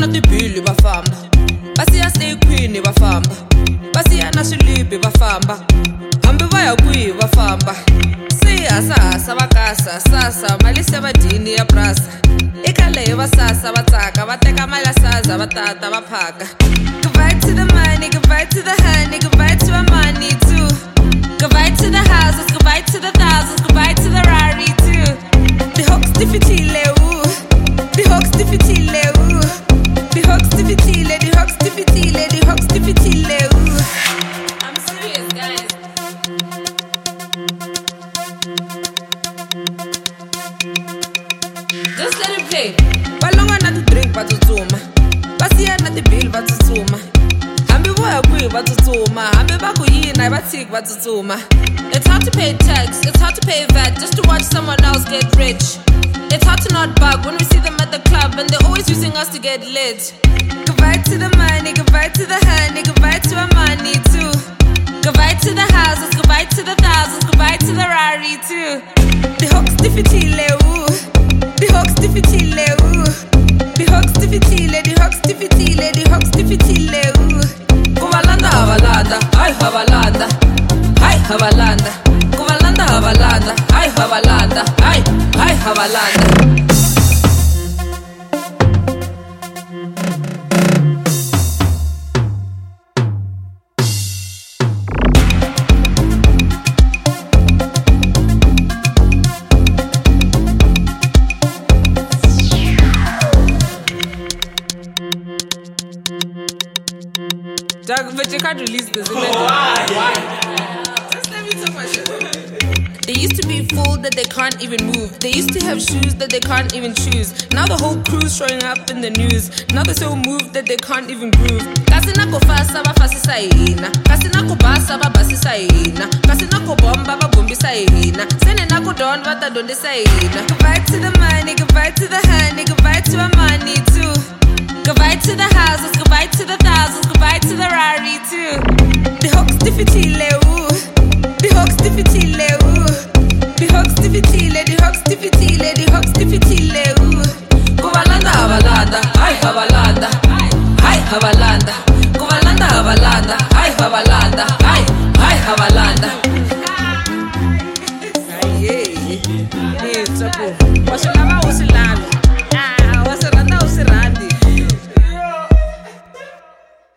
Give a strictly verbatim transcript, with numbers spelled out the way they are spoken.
tibili va famba, basiya stay queen va famba, basiya na swilipi va famba, hambi va ya kwihi va famba. Se hasahasa va kasa sasa mali se va dini ya prasa, eka leyi va sasa va tsaka va teka mali ya saza va tata va phaka. Goodbye to the money, goodbye to the honey, goodbye to our money too. Goodbye to the houses, goodbye to the thousands, goodbye to the Rari too. The hooks difficile, ooh. The hooks difficile, ooh. The hooks difficile, the hooks difficile, the hooks difficile, ooh. I'm serious, guys. Just let it play. Balonga na to drink va tsutsuma, basiya na tibill va tsutsuma, hambi vo ya kwihi va tsutsuma, hambi va ku yina va tshiki va tsutsuma. It's hard to pay tax, it's hard to pay V A T just to watch someone else get rich. It's hard to not bug when we see them at the club and they're always using us to get lit. Goodbye to the money, goodbye to the honey, goodbye to our money too. Goodbye to the houses, goodbye to the thousands, goodbye to the Rari too. The hooks difficile, ooh. The hooks difficile, ooh. The hooks difficile, the hooks difficile, the hooks difficile, ooh. Kuvalanda havalanda, ay havalanda, ay havalanda. Kuvalanda havalanda, ay havalanda, ay, ay havalanda. Doug, but you can't release this. Oh, why? Why? Just let me talk my shit. They used to be full that they can't even move. They used to have shoes that they can't even choose. Now the whole crew's showing up in the news. Now they're so moved that they can't even groove. Kasi nako fasa va fasisa hina, kasi nako basa va basisa hina, kasi nako bomba va bombisa hina, sene nako don va ta dondisa hina. Goodbye to the money, goodbye to the honey, goodbye to our money too. Goodbye to the houses, goodbye to the thousands, goodbye to the Rari too. The hooks difficile, ooh. The hooks difficile, ooh. The hooks difficile, the hooks difficile, the hooks difficile, ooh. Kuvalanda havalanda, ay havalanda, ay havalanda. Kuvalanda havalanda, ay havalanda, ay, ay havalanda. Ay, yeah, yeah, it's a cool.